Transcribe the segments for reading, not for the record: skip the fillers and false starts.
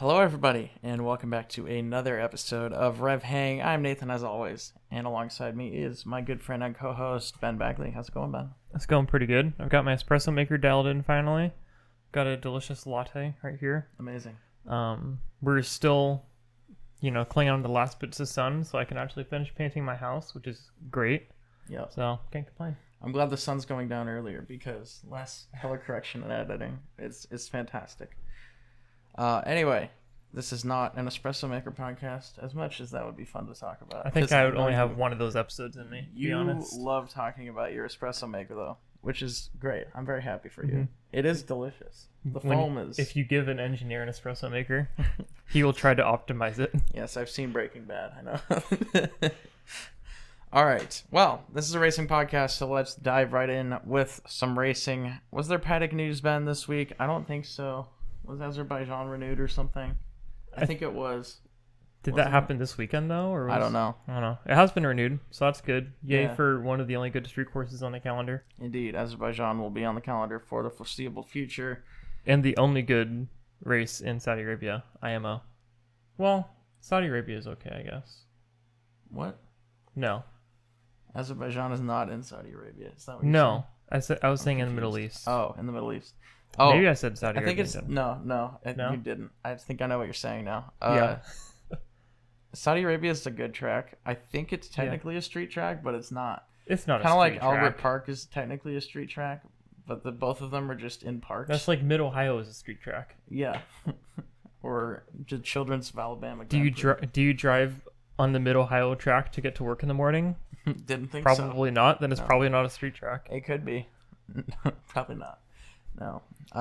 Hello, everybody, and welcome back to another episode of Rev Hang. I'm Nathan, as always, and alongside me is my good friend and co-host, Ben Bagley. How's it going, Ben? It's going pretty good. I've got my espresso maker dialed in finally. Got a delicious latte right here. Amazing. We're still, clinging on to the last bits of sun, so I can actually finish painting my house, which is great. Yep. So, can't complain. I'm glad the sun's going down earlier because less color correction and editing is fantastic. Anyway, this is not an espresso maker podcast, as much as that would be fun to talk about. I think I would only have one of those episodes in me, to be You honest. love talking about your espresso maker, though, which is great. I'm very happy for you. Mhm. It is delicious. The foam is... If you give an engineer an espresso maker, he will try to optimize it. Yes, I've seen Breaking Bad. I know. All right. Well, this is a racing podcast, so let's dive right in with some racing. Was there paddock news, Ben, this week? I don't think so. Was Azerbaijan renewed or something? I think it was. Did Wasn't that happen this weekend, though? Or I don't know. I don't know. It has been renewed, so that's good. Yay Yeah. for one of the only good street courses on the calendar. Indeed, Azerbaijan will be on the calendar for the foreseeable future. And the only good race in Saudi Arabia, IMO. Well, Saudi Arabia is okay, I guess. What? No. Azerbaijan is not in Saudi Arabia. Is that what you're No. saying? I was saying in the confused. Middle East. Oh, in the Middle East. Oh, Maybe I said Saudi I think Arabia. it's... then. No? No? You didn't. I think I know what you're saying now. Yeah. Saudi Arabia is a good track. I think it's technically a street track, but it's not. It's not Kind of a like street Albert track. Park is technically a street track, but both of them are just in parks. That's like Mid-Ohio is a street track. Yeah. Or just Children's of Alabama. Do you drive on the Mid-Ohio track to get to work in the morning? Didn't think Probably not. Then it's No. probably not a street track. so. It could be. Probably not. No.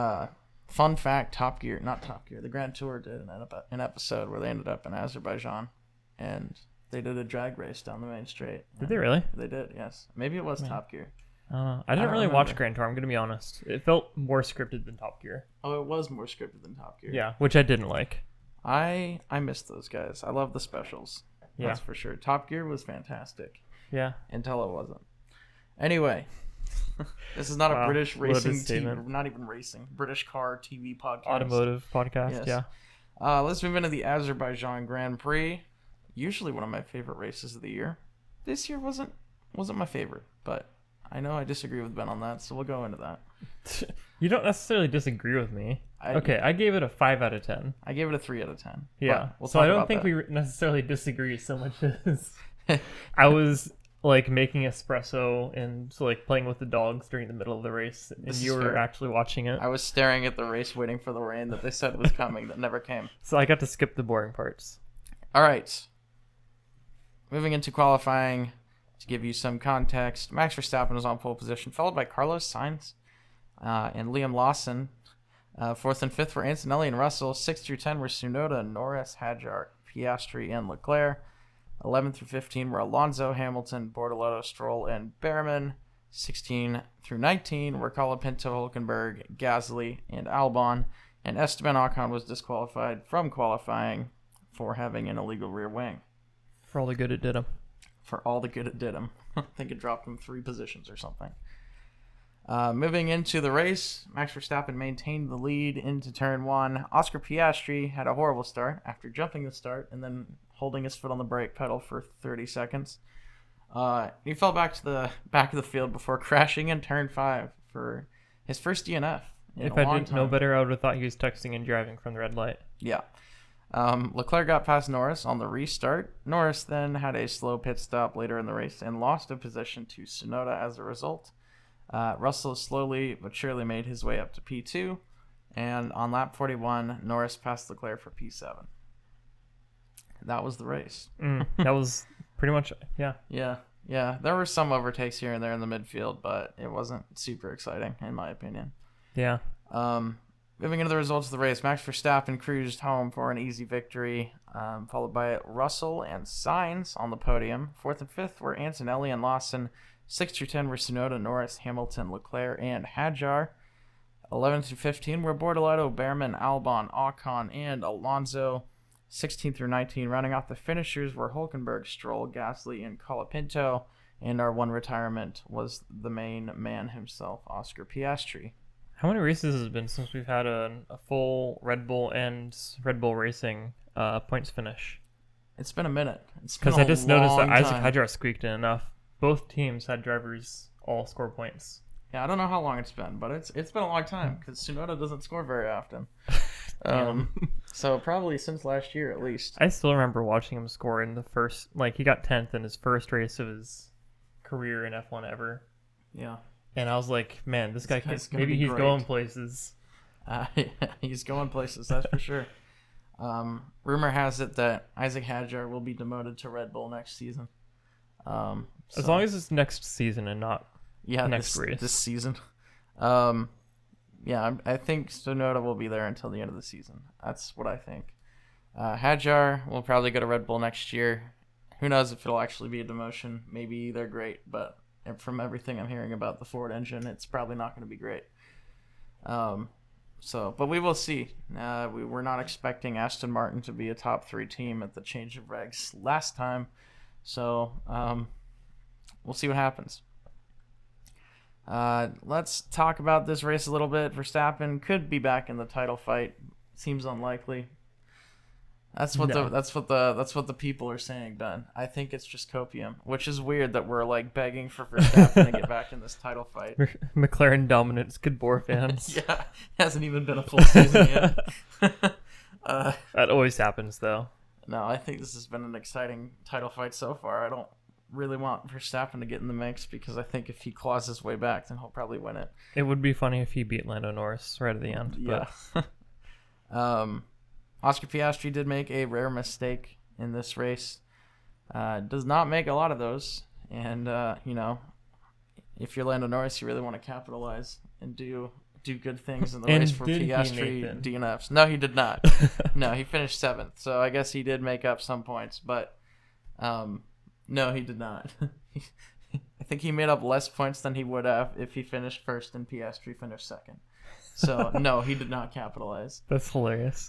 Fun fact, the Grand Tour did an episode where they ended up in Azerbaijan, and they did a drag race down the main straight. Did they really? They did, yes. Maybe it was Man. Top Gear. I don't know. I didn't don't really watch remember. Grand Tour, I'm going to be honest. It felt more scripted than Top Gear. Oh, it was more scripted than Top Gear. Yeah, which I didn't like. I missed those guys. I love the specials. Yeah. That's for sure. Top Gear was fantastic Yeah. until it wasn't. Anyway, this is not a Wow, British what a racing statement. TV, not even racing, British car TV podcast. Automotive podcast, Yes. yeah. Let's move into the Azerbaijan Grand Prix. Usually one of my favorite races of the year. This year wasn't my favorite, but I know I disagree with Ben on that, so we'll go into that. You don't necessarily disagree with me. I gave it a 5 out of 10. I gave it a 3 out of 10. Yeah. But we'll So talk I don't about think that. we necessarily disagree so much as I was like making espresso and playing with the dogs during the middle of the race, and This is you were fair. actually watching it. I was staring at the race waiting for the rain that they said was coming that never came. So I got to skip the boring parts. All right. Moving into qualifying, to give you some context, Max Verstappen was on pole position, followed by Carlos Sainz and Liam Lawson. 4th and 5th were Antonelli and Russell. 6th through 10 were Tsunoda, Norris, Hadjar, Piastri, and Leclerc. 11 through 15 were Alonso, Hamilton, Bortoleto, Stroll, and Behrman. 16 through 19 were Colapinto, Hulkenberg, Gasly, and Albon. And Esteban Ocon was disqualified from qualifying for having an illegal rear wing. For all the good it did him. For all the good it did him. I think it dropped him 3 positions or something. Moving into the race, Max Verstappen maintained the lead into turn 1. Oscar Piastri had a horrible start after jumping the start and then holding his foot on the brake pedal for 30 seconds. He fell back to the back of the field before crashing in turn 5 for his first DNF. If I didn't know better, I would have thought he was texting and driving from the red light. Yeah. Leclerc got past Norris on the restart. Norris then had a slow pit stop later in the race and lost a position to Tsunoda as a result. Russell slowly but surely made his way up to P2, and on lap 41, Norris passed Leclerc for P7. That was the race. That was pretty much, yeah. Yeah. There were some overtakes here and there in the midfield, but it wasn't super exciting, in my opinion. Yeah. Moving into the results of the race, Max Verstappen cruised home for an easy victory, followed by Russell and Sainz on the podium. 4th and 5th were Antonelli and Lawson. 6 through 10 were Tsunoda, Norris, Hamilton, Leclerc, and Hadjar. 11 through 15 were Bortoleto, Behrman, Albon, Ocon, and Alonso. 16 through 19, rounding off the finishers, were Hulkenberg, Stroll, Gasly, and Colapinto. And our one retirement was the main man himself, Oscar Piastri. How many races has it been since we've had a full Red Bull and Red Bull Racing points finish? It's been a minute. It's been Because a I just noticed that long Isaac time. Hadjar squeaked in enough. Both teams had drivers all score points. Yeah, I don't know how long it's been, but it's been a long time because Tsunoda doesn't score very often. Damn. So probably since last year at least. I still remember watching him score in the first, like he got 10th in his first race of his career in F1 ever. Yeah. And I was like, man, this guy guy's could, gonna maybe be he's great. going places. He's going places, that's for sure. Rumor has it that Isaac Hadjar will be demoted to Red Bull next season. As long as it's next season and not next race. This season. Yeah, I think Tsunoda will be there until the end of the season. That's what I think. Hadjar will probably go to Red Bull next year. Who knows if it'll actually be a demotion? Maybe they're great, but from everything I'm hearing about the Ford engine, it's probably not going to be great. But we will see. We're not expecting Aston Martin to be a top 3 team at the change of regs last time. So we'll see what happens. Let's talk about this race a little bit. Verstappen could be back in the title fight. Seems unlikely. That's what the people are saying, Ben. I think it's just copium, which is weird that we're like begging for Verstappen to get back in this title fight. McLaren dominance, good bore fans. Yeah, hasn't even been a full season yet. That always happens, though. No, I think this has been an exciting title fight so far. I don't really want Verstappen to get in the mix because I think if he claws his way back, then he'll probably win it. It would be funny if he beat Lando Norris right at the end. Yeah. Oscar Piastri did make a rare mistake in this race. Does not make a lot of those. And, if you're Lando Norris, you really want to capitalize and do good things in the race for Piastri DNFs. No, he did not. No, he finished 7th. So I guess he did make up some points. But no, he did not. I think he made up less points than he would have if he finished first and Piastri finished 2nd. So, no, he did not capitalize. That's hilarious.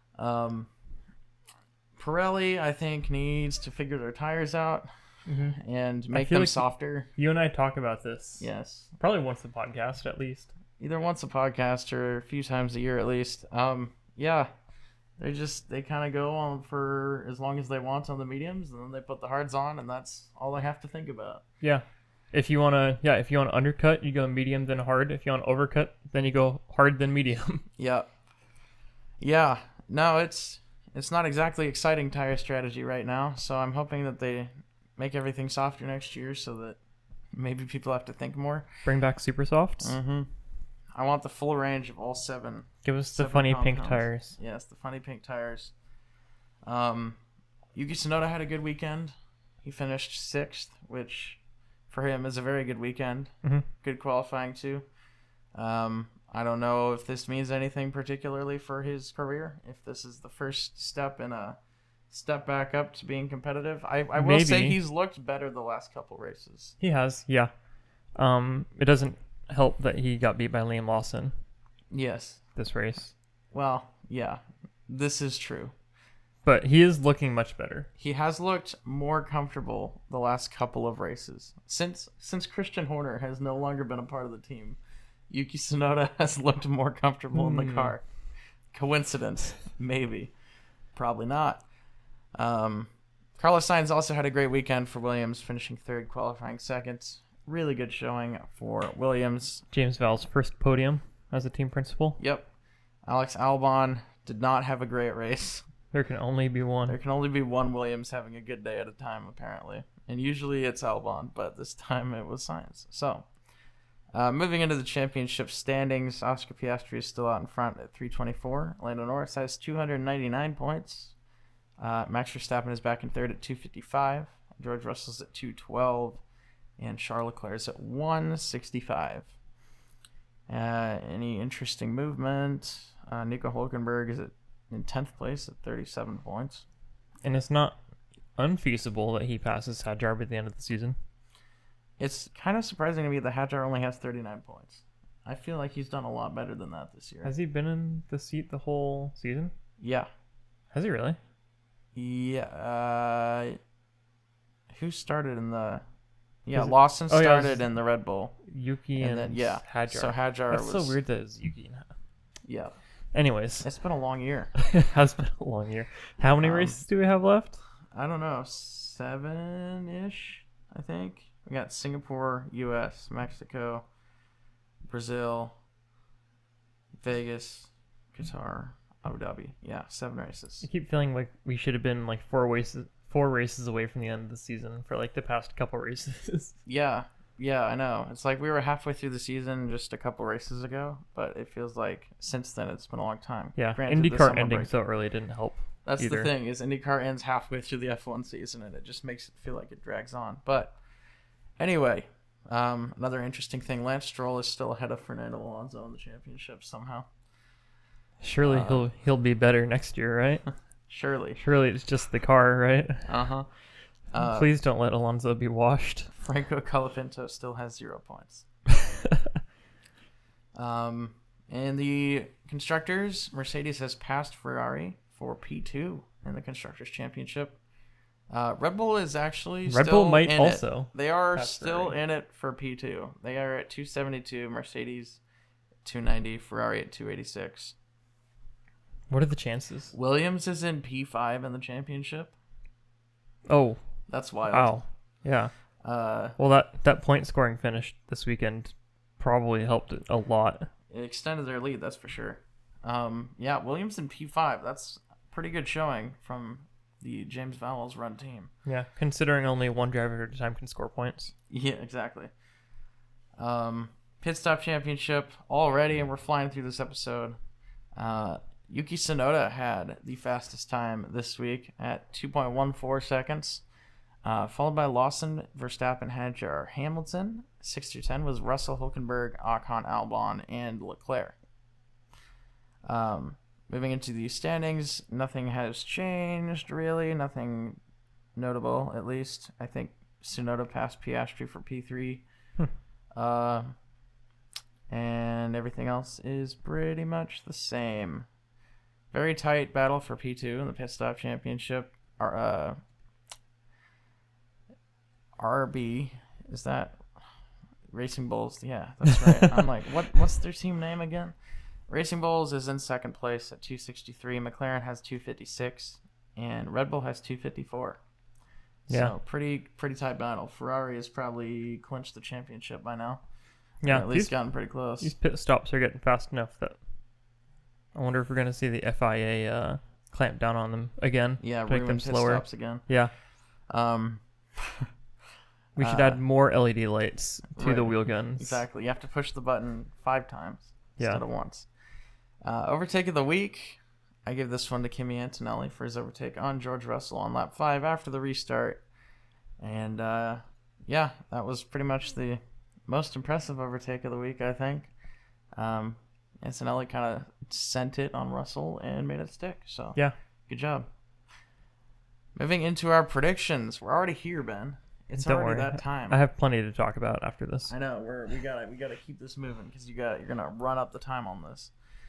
Pirelli, I think, needs to figure their tires out and make feel them like softer. You and I talk about this. Yes. Probably once a podcast, at least. Either once a podcast or a few times a year at least. Yeah. They kind of go on for as long as they want on the mediums, and then they put the hards on, and that's all they have to think about. Yeah. If you want to undercut, you go medium then hard. If you want to overcut, then you go hard then medium. Yeah. Yeah. No, it's not exactly exciting tire strategy right now, so I'm hoping that they make everything softer next year so that maybe people have to think more. Bring back super softs. Mm-hmm. I want the full range of all 7. Give us the funny compounds. pink tires. Yes, the funny pink tires. Yuki Tsunoda had a good weekend. He finished 6th, which for him is a very good weekend. Mm-hmm. Good qualifying too. I don't know if this means anything particularly for his career, if this is the first step in a step back up to being competitive. I will say he's looked better the last couple races. He has, yeah. It doesn't help that he got beat by Liam Lawson Yes. this race. Well, yeah, this is true. But he is looking much better. He has looked more comfortable the last couple of races. Since Christian Horner has no longer been a part of the team, Yuki Tsunoda has looked more comfortable in the car. Coincidence? Maybe. Probably not. Carlos Sainz also had a great weekend for Williams, finishing 3rd, qualifying 2nd. Really good showing for Williams. James Vowell's first podium as a team principal. Yep. Alex Albon did not have a great race. There can only be one. There can only be one Williams having a good day at a time, apparently. And usually it's Albon, but this time it was Sainz. So, moving into the championship standings, Oscar Piastri is still out in front at 324. Lando Norris has 299 points. Max Verstappen is back in 3rd at 255. George Russell's at 212. And Charles Leclerc's at 165. Any interesting movement? Nico Hülkenberg is in 10th place at 37 points. And it's not unfeasible that he passes Hadjar at the end of the season. It's kind of surprising to me that Hadjar only has 39 points. I feel like he's done a lot better than that this year. Has he been in the seat the whole season? Yeah. Has he really? Yeah. Who started in the Yeah, Was it- Lawson oh, yeah, it was started in the Red Bull. Yuki And and, then, yeah. Hadjar. So Hadjar That's was... so weird that it's Yuki. Yeah. Anyways, It's been a long year. it has been a long year. How many races do we have left? I don't know. 7-ish, I think. We got Singapore, U.S., Mexico, Brazil, Vegas, Qatar, Abu Dhabi. Yeah, 7 races. I keep feeling like we should have been like 4 races away from the end of the season for like the past couple races. Yeah, I know. It's like we were halfway through the season just a couple races ago, but it feels like since then it's been a long time. Yeah, Granted, the IndyCar summer ending break- so early didn't help. That's either. the thing, is IndyCar ends halfway through the F1 season, and it just makes it feel like it drags on. But anyway, another interesting thing, Lance Stroll is still ahead of Fernando Alonso in the championship somehow. Surely he'll be better next year, right? Surely. Surely it's just the car, right? Uh-huh. Please don't let Alonso be washed. Franco Colapinto still has 0 points. In the constructors, Mercedes has passed Ferrari for P2 in the constructors championship. Red Bull is actually Red still Bull might in also it. They are pass still Ferrari. in it for P2. They are at 272, Mercedes 290, Ferrari at 286. What are the chances? Williams is in P5 in the championship. Oh, That's wild. wow. Yeah. Well, that point scoring finish this weekend probably helped it a lot. It extended their lead, that's for sure. Yeah, Williams in P5. That's pretty good showing from the James Vowles run team. Yeah, considering only one driver at a time can score points. Yeah, exactly. Pit stop championship already, and we're flying through this episode. Yuki Tsunoda had the fastest time this week at 2.14 seconds, followed by Lawson, Verstappen, Hadjar, Hamilton. 6 through 10 was Russell, Hülkenberg, Ocon, Albon, and Leclerc. Moving into the standings, nothing has changed really. Nothing notable, at least. I think Tsunoda passed Piastri for P3. And everything else is pretty much the same. Very tight battle for P2 in the pit stop championship. RB, is that Racing Bulls? Yeah, that's right. I'm like, what's their team name again? Racing Bulls is in second place at 263. McLaren has 256, and Red Bull has 254. Yeah. So pretty tight battle. Ferrari has probably clinched the championship by now. Yeah, Or at least gotten pretty close. These pit stops are getting fast enough that I wonder if we're going to see the FIA clamp down on them again. Yeah, to make ruin them pit slower. stops again. Yeah, Um, we should add more LED lights to the right. wheel guns. Exactly. You have to push the button 5 times Yeah. instead of once. Overtake of the week. I give this one to Kimi Antonelli for his overtake on George Russell on lap 5 after the restart. And yeah, that was pretty much the most impressive overtake of the week, I think. Antonelli kind of sent it on Russell and made it stick. So Yeah. good job. Moving into our predictions. We're already here, Ben. It's Don't already worry. that time. I have plenty to talk about after this. I know we gotta keep this moving because you're gonna run up the time on this.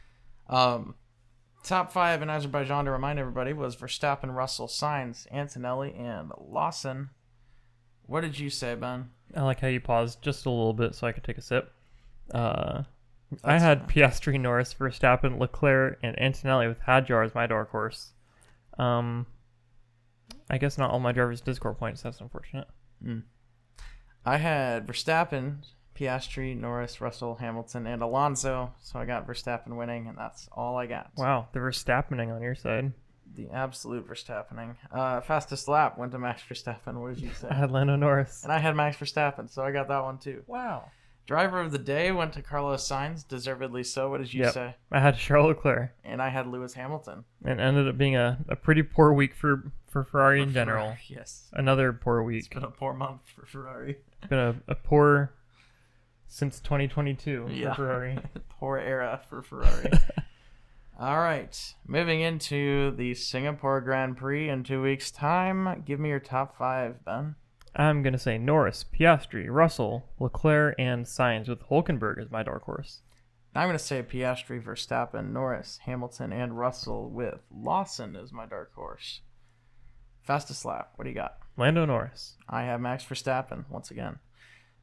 Top 5 in Azerbaijan, to remind everybody, was Verstappen, Russell, Sainz, Antonelli, and Lawson. What did you say, Ben? I like how you paused just a little bit so I could take a sip. I That's had Piastri, Norris, Verstappen, Leclerc, and Antonelli with Hadjar as my dark horse. I guess not all my drivers did score points. That's unfortunate. I had Verstappen, Piastri, Norris, Russell, Hamilton, and Alonso. So I got Verstappen winning, and that's all I got. Wow, the Verstappening on your side. The absolute Verstappening. Fastest lap went to Max Verstappen. What did you say? I had Lando Norris. And I had Max Verstappen, so I got that one too. Wow. Driver of the day went to Carlos Sainz, deservedly so. What did you Yep. say? I had Charles Leclerc. And I had Lewis Hamilton. And ended up being a pretty poor week for Ferrari in general. Ferrari, yes. Another poor It's week. been a poor month for Ferrari. It's been a poor since 2022 Yeah. for Ferrari. Poor era for Ferrari. All right. Moving into the Singapore Grand Prix in 2 weeks' time. Give me your top 5, Ben. I'm going to say Norris, Piastri, Russell, Leclerc, and Sainz with Hülkenberg as my dark horse. I'm going to say Piastri, Verstappen, Norris, Hamilton, and Russell with Lawson as my dark horse. Fastest lap. What do you got? Lando Norris. I have Max Verstappen once again.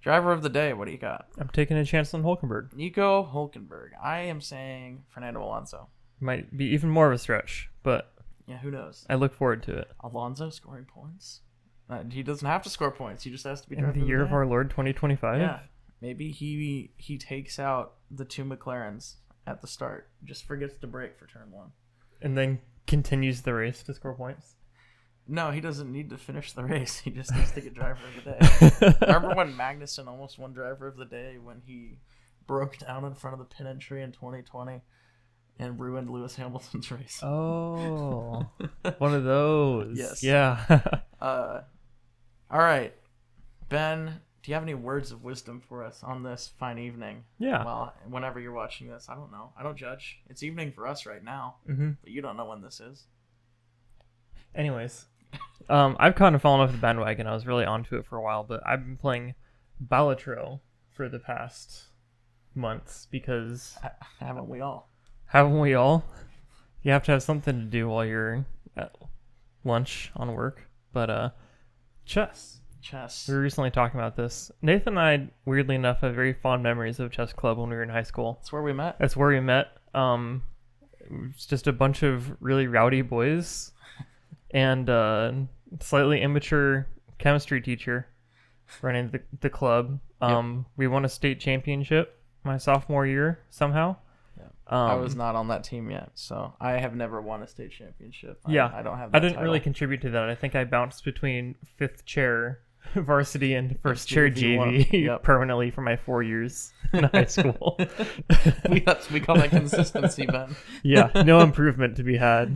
Driver of the day, what do you got? I'm taking a chance on Hulkenberg. Nico Hulkenberg. I am saying Fernando Alonso. Might be even more of a stretch, but Yeah, who knows? I look forward to it. Alonso scoring points? He doesn't have to score points. He just has to be In driver the year day. of our Lord 2025? Yeah. Maybe he takes out the 2 McLarens at the start. Just forgets to brake for turn 1. And then continues the race to score points? No, he doesn't need to finish the race. He just needs to get driver of the day. Remember when Magnussen almost won driver of the day when he broke down in front of the pit entry in 2020 and ruined Lewis Hamilton's race? Oh, one of those. Yes. Yeah. All right, Ben, do you have any words of wisdom for us on this fine evening? Yeah. Well, whenever you're watching this, I don't know. I don't judge. It's evening for us right now, but you don't know when this is. Anyways, I've kind of fallen off the bandwagon. I was really onto it for a while, but I've been playing Balatro for the past months because Haven't we all? haven't we all? You have to have something to do while you're at lunch on work. But chess. Chess. We were recently talking about this. Nathan and I, weirdly enough, have very fond memories of chess club when we were in high school. That's where we met. That's where we met. It's just a bunch of really rowdy boys and slightly immature chemistry teacher running the club. We won a state championship my sophomore year somehow. I was not on that team yet, so I have never won a state championship. I don't have that I didn't really title. contribute to that. I think I bounced between fifth chair varsity and first chair JV1. JV Yep. permanently for my 4 years in high school. we call that consistency, Ben. Yeah, no improvement to be had.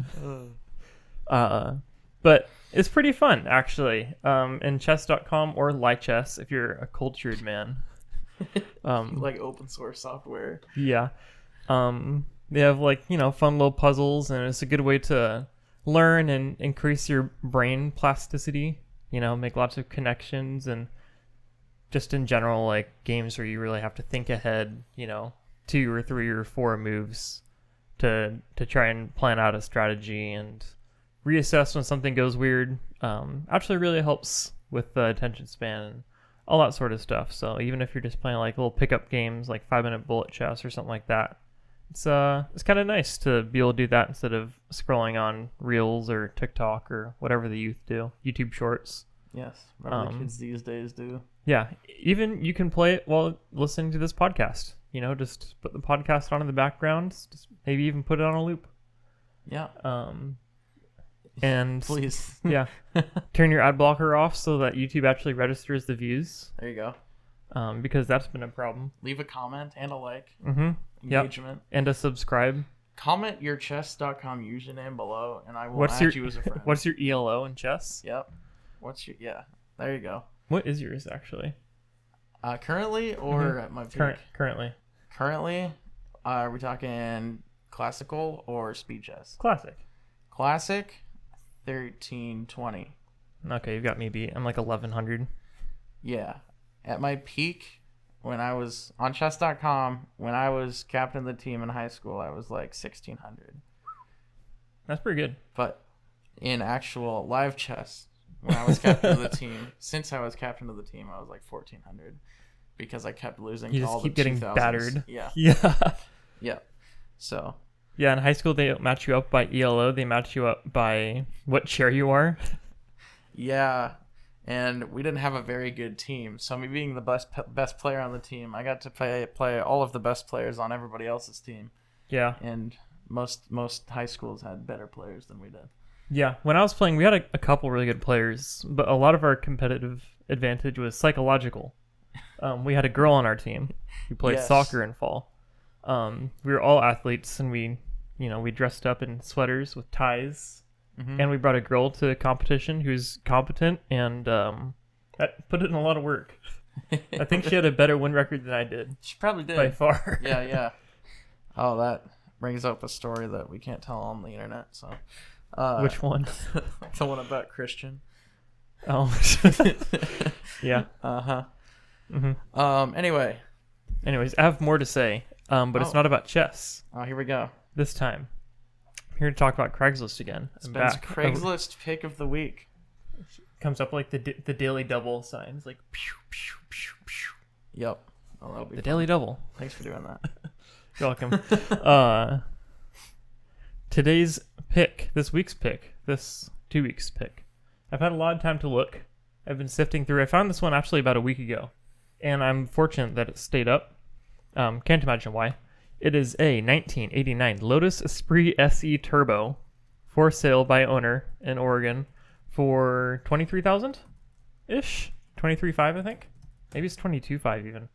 But it's pretty fun, actually. And chess.com or Lichess if you're a cultured man. Like open source software. Yeah. They have fun little puzzles, and it's a good way to learn and increase your brain plasticity, make lots of connections, and just in general, like games where you really have to think ahead, 2 or 3 or 4 moves to try and plan out a strategy and reassess when something goes weird. Actually really helps with the attention span and all that sort of stuff. So even if you're just playing like little pickup games like 5-minute bullet chess or something like that, it's kind of nice to be able to do that instead of scrolling on Reels or TikTok or whatever the youth do, YouTube Shorts. Yes, whatever the kids these days do. Yeah, even you can play it while listening to this podcast. Just put the podcast on in the background, just maybe even put it on a loop. Yeah. And Please. yeah, turn your ad blocker off so that YouTube actually registers the views. There you go. Because that's been a problem. Leave a comment and a like. Mm-hmm. Engagement. And a subscribe. Comment your chess.com username below, and I will add you as a friend. What's your ELO in chess? Yep. There you go. What is yours actually? Currently or at my peak? Currently. Currently, are we talking classical or speed chess? Classic. Classic, 1320. Okay, you've got me beat. I'm like 1100. Yeah. At my peak, when I was on chess.com, when I was captain of the team in high school, I was like 1600. That's pretty good. But in actual live chess, when I was captain of the team, since I was captain of the team, I was like 1400 because I kept losing. You to just all keep the getting 2000s. battered. Yeah. Yeah. Yeah. So. Yeah, in high school they match you up by ELO. They match you up by what chair you are. Yeah. And we didn't have a very good team. So me being the best player on the team, I got to play all of the best players on everybody else's team. Yeah. And most high schools had better players than we did. Yeah, when I was playing, we had a couple really good players, but a lot of our competitive advantage was psychological. We had a girl on our team who played Yes. soccer in fall. We were all athletes, and we dressed up in sweaters with ties, and we brought a girl to competition who's competent, and that put in a lot of work. I think she had a better win record than I did. She probably did. By far. Yeah. Oh, that brings up a story that we can't tell on the internet. So, Which one? the one about Christian. Oh, yeah. Anyway. Anyways, I have more to say, but it's not about chess Oh, here we go. this time. I'm here to talk about Craigslist again. It's I'm Ben's back. Craigslist pick of the week. Comes up like the daily double signs, like pew, pew, pew, pew. Yep. Oh, that'll be The fun. Daily Double. Thanks for doing that. You're welcome. Today's pick, this week's pick, this 2 weeks pick. I've had a lot of time to look. I've been sifting through. I found this one actually about a week ago, and I'm fortunate that it stayed up. Can't imagine why. It is a 1989 Lotus Esprit SE Turbo for sale by owner in Oregon for $23,000-ish? $23,500, I think? Maybe it's $22,500 even.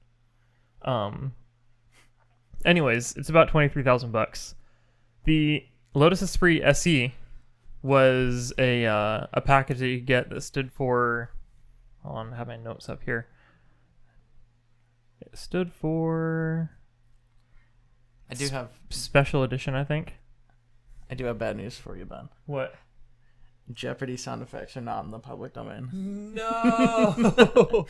Anyways, it's about $23,000. The Lotus Esprit SE was a package that you get that stood for... Hold on, I have my notes up here. It stood for... I do have Special edition, I think. bad news for you, Ben. What? Jeopardy sound effects are not in the public domain. No!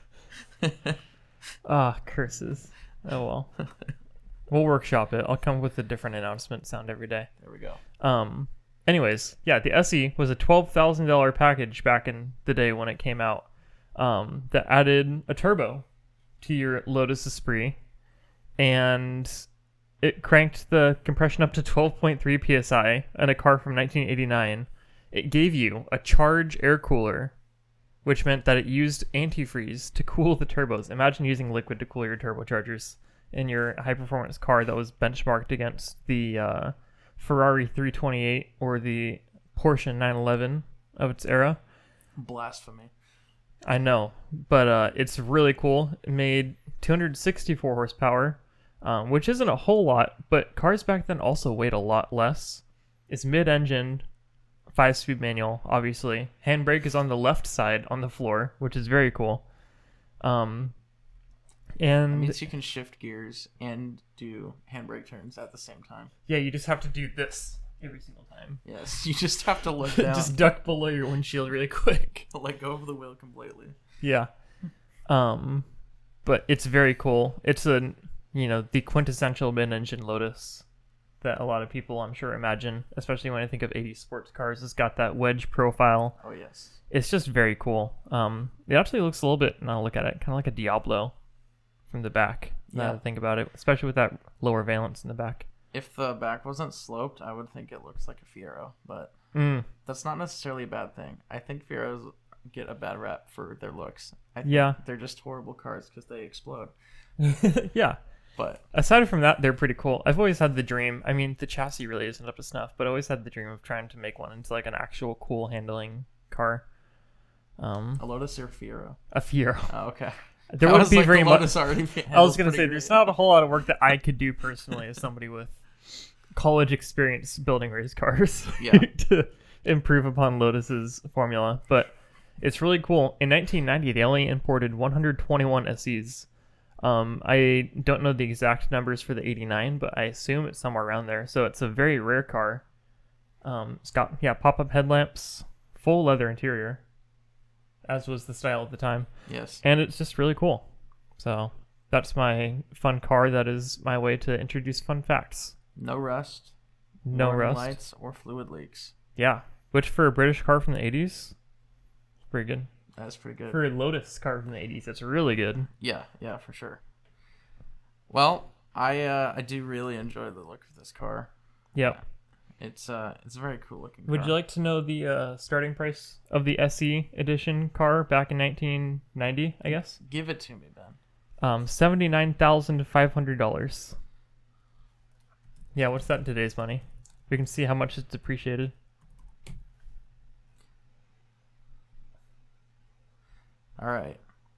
Curses. Oh well. We'll workshop it. I'll come with a different announcement sound every day. There we go. Anyways, yeah, the SE was a $12,000 package back in the day when it came out. That added a turbo to your Lotus Esprit, and it cranked the compression up to 12.3 psi in a car from 1989. It gave you a charge air cooler, which meant that it used antifreeze to cool the turbos. Imagine using liquid to cool your turbochargers in your high-performance car that was benchmarked against the Ferrari 328 or the Porsche 911 of its era. Blasphemy. I know, but it's really cool. It made 264 horsepower, which isn't a whole lot, but cars back then also weighed a lot less. It's mid-engine, 5-speed manual, obviously. Handbrake is on the left side on the floor, which is very cool. And That means you can shift gears and do handbrake turns at the same time. yeah, you just have to do this every single time. Yes, you just have to look down. Just duck below your windshield really quick. Let go of the wheel completely. Yeah. But it's very cool. It's the quintessential mid-engine Lotus that a lot of people, I'm sure, imagine, especially when I think of 80s sports cars. It's got that wedge profile. Oh, yes. It's just very cool. It actually looks a little bit, now look at it, kind of like a Diablo from the back. Now that I think about it, especially with that lower valence in the back. If the back wasn't sloped, I would think it looks like a Fiero, but that's not necessarily a bad thing. I think Fieros get a bad rap for their looks. I think they're just horrible cars because they explode. Yeah. But aside from that, they're pretty cool. I've always had the dream. I mean, the chassis really isn't up to snuff, but I always had the dream of trying to make one into like an actual cool handling car. A Lotus or Fiero? A Fiero. Oh, okay. There wouldn't be very much. I was going to say, there's not a whole lot of work that I could do personally as somebody with college experience building race cars to improve upon Lotus's formula. But it's really cool. In 1990, they only imported 121 SEs. I don't know the exact numbers for the 89, but I assume it's somewhere around there. So it's a very rare car. It's got pop-up headlamps, full leather interior, as was the style at the time. Yes. And it's just really cool. So that's my fun car. That is my way to introduce fun facts. No rust. No rust. Lights or fluid leaks. Yeah. Which for a British car from the 80s, it's pretty good. That's pretty good. For a Lotus car from the 80s, it's really good. Yeah, for sure. Well, I do really enjoy the look of this car. Yep. It's a very cool looking car. Would you like to know the starting price of the SE edition car back in 1990, I guess? Give it to me, Ben. $79,500. Yeah, what's that in today's money? We can see how much it's depreciated. All right.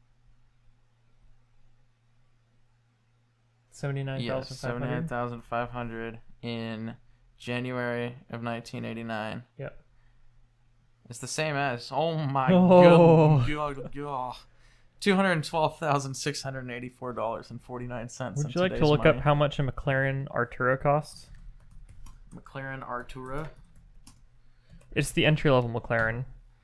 79,500. Yes, 79,500 in January of 1989. Yep. It's the same as God. $212,684.49. Would you like to look up how much a McLaren Artura costs? McLaren Artura? It's the entry-level McLaren.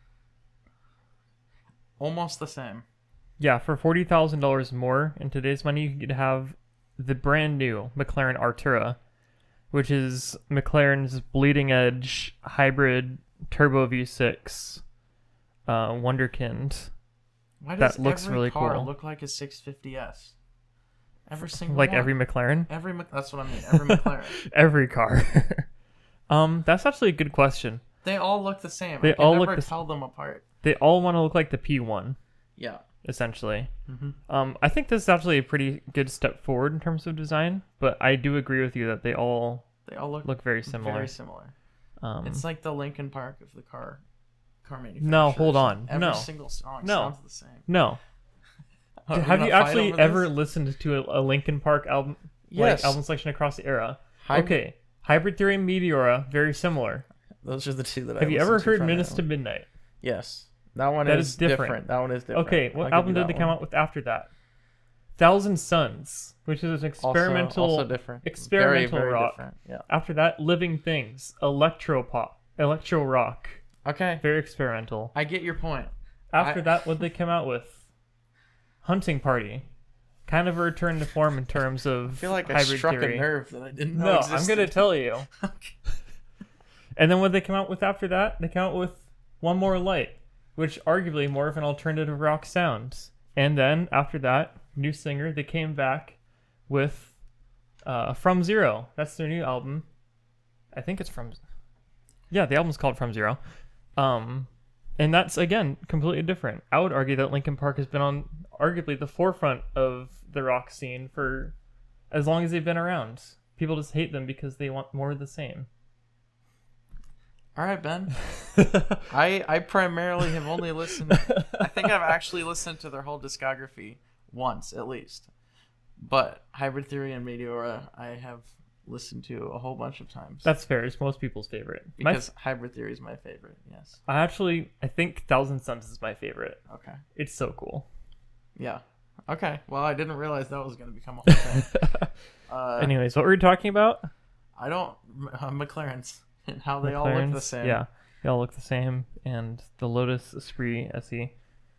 Almost the same. Yeah, for $40,000 more in today's money, you could have the brand new McLaren Artura, which is McLaren's bleeding-edge hybrid turbo V6 wonderkind. Why does that looks every really car cool. look like a 650S? Every single Like one. every McLaren? That's what I mean. Every McLaren. Every car. That's actually a good question. They all look the same. They I can all look never the tell them apart. They all want to look like the P1, Yeah. essentially. Mm-hmm. I think this is actually a pretty good step forward in terms of design, but I do agree with you that they all look very similar. Very similar. It's like the Linkin Park of the car manufacturers. No, hold on. Every single song sounds the same. No. Oh, Have you gonna fight actually over ever this? listened to a Linkin Park album? Yes. Like album selection across the era? Hybrid- Okay. Hybrid Theory and Meteora, very similar. Those are the two that I Have you ever listen to heard primarily. Menace to Midnight? Yes. That one That is is different. That one is different. Okay, I'll what give album you did that they come one. out with after that? Thousand Suns, which is an experimental, Also different. experimental very rock. different. Yeah. After that, Living Things, electro pop, electro rock, Okay. very experimental. I get your point. After that, what they come out with? Hunting Party, kind of a return to form in terms of I feel like I hybrid struck theory. a nerve that I didn't know No, existed. I'm gonna tell you. Okay. And then what they come out with after that? They come out with One More Light, which arguably more of an alternative rock sound. And then after that, new singer, they came back with From Zero. That's their new album. I think it's from. Yeah, the album's called From Zero. And that's again completely different. I would argue that Linkin Park has been on arguably the forefront of the rock scene for as long as they've been around. People just hate them because they want more of the same. All right, Ben. I primarily have only listened. I think I've actually listened to their whole discography once at least. But Hybrid Theory and Meteora, I have listened to a whole bunch of times. That's fair. It's most people's favorite. Because Hybrid Theory is my favorite. Yes. I think Thousand Suns is my favorite. Okay. It's so cool. Yeah. Okay. Well, I didn't realize that was going to become a whole thing. Anyways, what were we talking about? I don't McLarens and how they all look the McLarens? same. Yeah, they all look the same, and the Lotus Esprit SE.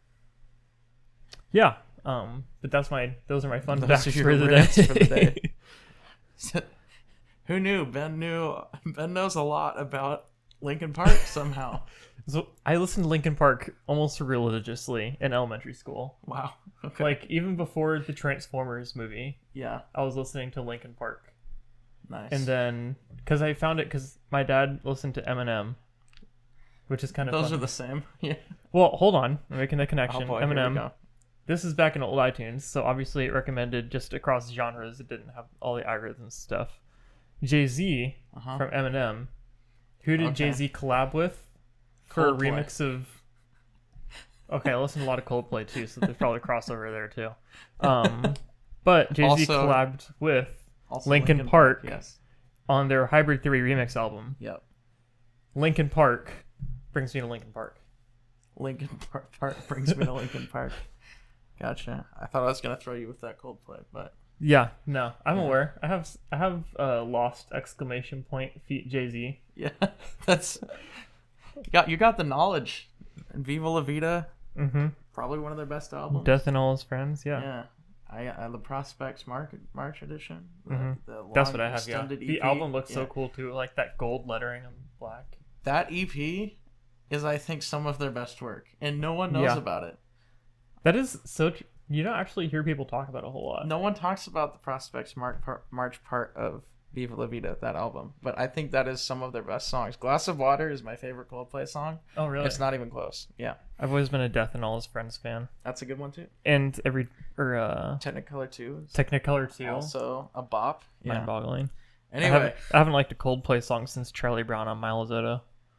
Yeah. But those are my fun Those facts are your for the rants day. for the day. Who knew? Ben knows a lot about Linkin Park somehow. So I listened to Linkin Park almost religiously in elementary school. Wow. Okay. Like even before the Transformers movie, Yeah. I was listening to Linkin Park. Nice. And then, because my dad listened to Eminem, which is kind of those funny. are the same. Yeah. Well, hold on. I'm making the connection. Oh boy, here we Eminem. go. This is back in old iTunes, so obviously it recommended just across genres. It didn't have all the algorithms stuff. Jay-Z Uh-huh. from Eminem. Who did Okay. Jay-Z collab with for a Coldplay. remix of... Okay, I listen to a lot of Coldplay too, so there's probably crossover there too. But Jay-Z Also- collabed with Also Linkin Park. Yes. on their Hybrid Theory remix album. Yep. Linkin Park brings me to Linkin Park. Linkin Park brings me to Linkin Park. Gotcha. I thought I was gonna throw you with that Coldplay, but Yeah, no, I'm Yeah. aware. I have lost exclamation point feat Jay-Z. yeah, that's you got the knowledge. And Viva La Vida, Mm-hmm. probably one of their best albums. Death and All His Friends. Yeah, Yeah. I the Prospects March edition. Mhm. The that's long what I have. Yeah, extended the EP. album looks Yeah. so cool too, like that gold lettering on black. That EP is, I think, some of their best work, and no one knows Yeah. about it. That is so. You don't actually hear people talk about it a whole lot. No one talks about the Prospects March part of Viva La Vida, that album, but I think that is some of their best songs. Glass of Water is my favorite Coldplay song. Oh, really? It's not even close. Yeah, I've always been a Death and All His Friends fan, that's a good one too. and Technicolor 2 is Technicolor too. also a bop. Yeah. Mind-boggling. Anyway, I haven't liked a Coldplay song since Charlie Brown on Milo Zotto.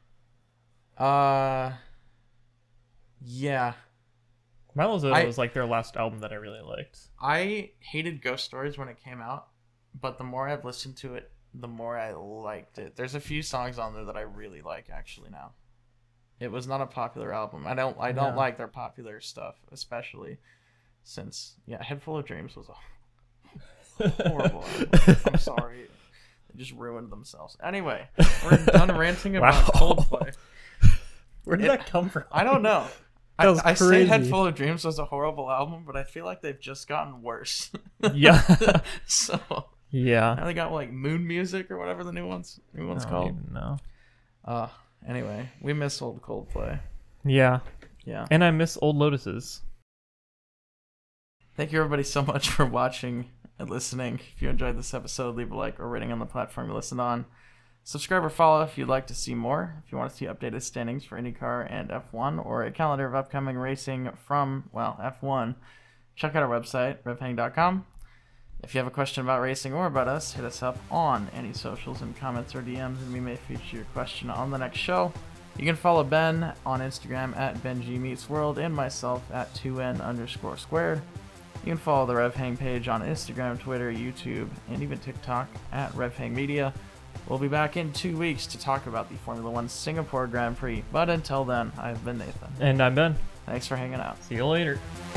Yeah, Milo Zotto I- was like their last album that I really liked. I hated Ghost Stories when it came out, but the more I've listened to it, the more I liked it. There's a few songs on there that I really like actually now. It was not a popular album. I don't Yeah. like their popular stuff, especially since Head Full of Dreams was a horrible album. I'm sorry. They just ruined themselves. Anyway, we're done ranting about Wow. Coldplay. Where did that come from? I don't know. That was I say Head crazy. Full of Dreams was a horrible album, but I feel like they've just gotten worse. Yeah. So Yeah. now they got like Moon Music or whatever the new one's called. No. Anyway, we miss old Coldplay. Yeah. Yeah. And I miss Old Lotuses. Thank you everybody so much for watching and listening. If you enjoyed this episode, leave a like or rating on the platform you listen on. Subscribe or follow if you'd like to see more. If you want to see updated standings for IndyCar and F1 or a calendar of upcoming racing from, F1, check out our website, revhang.com. If you have a question about racing or about us, hit us up on any socials in comments or DMs, and we may feature your question on the next show. You can follow Ben on Instagram at BenjiMeetsWorld and myself at 2N_squared. You can follow the RevHang page on Instagram, Twitter, YouTube, and even TikTok at RevHang Media. We'll be back in 2 weeks to talk about the Formula One Singapore Grand Prix. But until then, I've been Nathan. And I'm Ben. Thanks for hanging out. See you later.